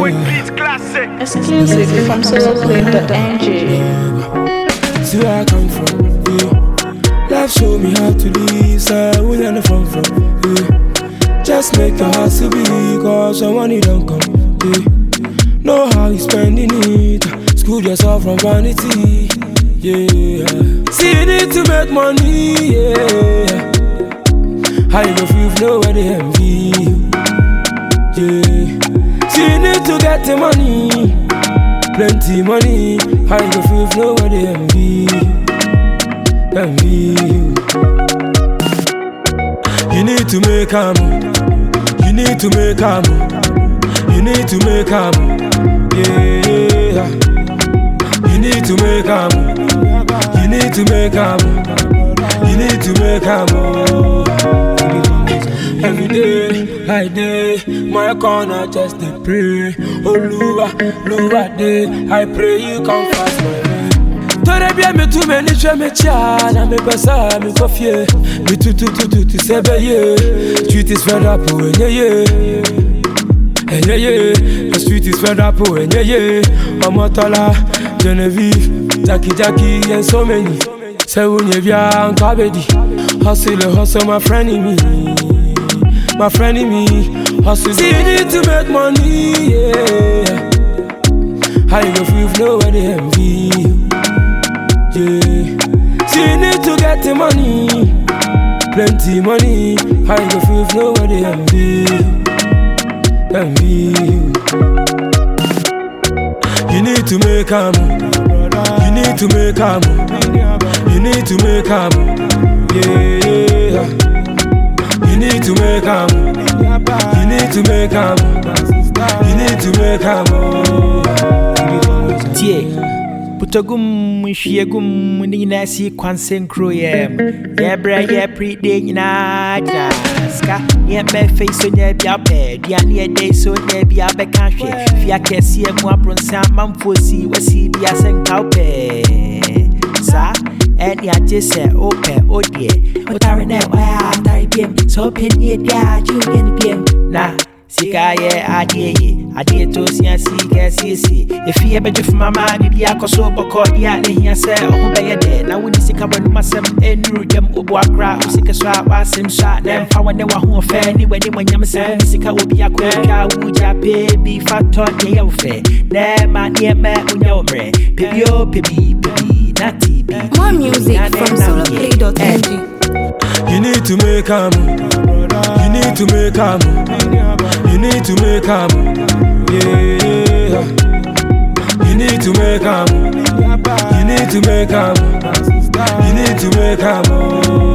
Exclusive from soloplay.ng. See where I come from, yeah. Life show me how to live, so I will learn from, yeah. Just make your heart to be, cause your money don't come, yeah. Know how you spending it, school yourself from vanity, yeah. See you need to make money, yeah. How you go feel if nobody envy you, yeah. See you need to get the money, plenty money. How you go feel if nobody envy you? You need to make a move. You need to make a move. You need to make a move. Yeah. You need to make a move. You need to make a move. You need to make a move. Every day, I day, my corner just to pray. Oh, Lua day, I pray you come fast, my way. Tore bien me too many me chiana me pesa me coffee me tu sebeye. Street is fed up when yeah. The street is fed up when yeah. Omotola, Genevieve, Jackie and so many. Say when you and Kabedi, hustle my friend in me. My friend in me, hustle. See you need to make money, yeah. How you go feel if nobody envy you, yeah. See you need to get the money, plenty money. How you go feel if nobody envy you? You need to make a move. You need to make a move. You need to make a move, yeah. You need to make a move. You need to make a move. You need to make a move. Tie, putagum, shiagum, nina si kwansen kroyem. Yebra pre day na ska. Yembe face on your bed. Diani day so there be a becash. Fiake see a mwabron sam mamfosi, was he be a sen cowpe. Sa, and ya just say, open, oh dear. What are now? Why are you so pin it? Yeah, you can be na. Sika ye adie to sia sika sisi. If you ever from mama, be a koso boko dia ne hia se o be ye de. Na woni sika banu masem enuru dem obo akra. Sika so wasem sha dem fa wone wa ho fe ni weni manyam se sika obi akwa uja pe bi factor de ye fe. Na ma ne ma unya omre. Pebi nati bi. More music from soloplay.ng. You need to make a move. You need to make a move. You need to make a move, yeah. You need to make a move. You need to make a move. You need to make a move.